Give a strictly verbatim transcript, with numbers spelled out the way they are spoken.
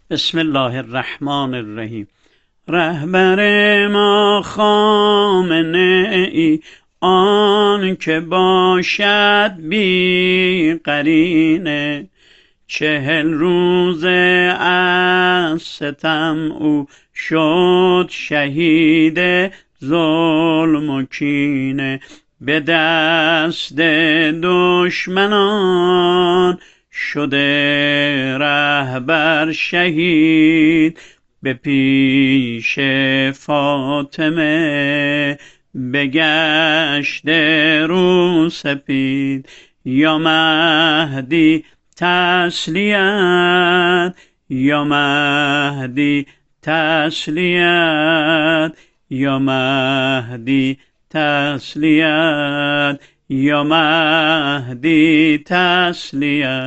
بسم الله الرحمن الرحیم. رهبر ما خامنه ای، آن که باشد بی قرینه. چهل روزه از ستم او شد شهید ظلم و کینه. به دست دشمنان شده رهبر شهید، به پیش فاطمه بگشته رو سپید. یا مهدی تسلیت، یا مهدی تسلیت، یا مهدی تسلیت، یا مهدی تسلیت.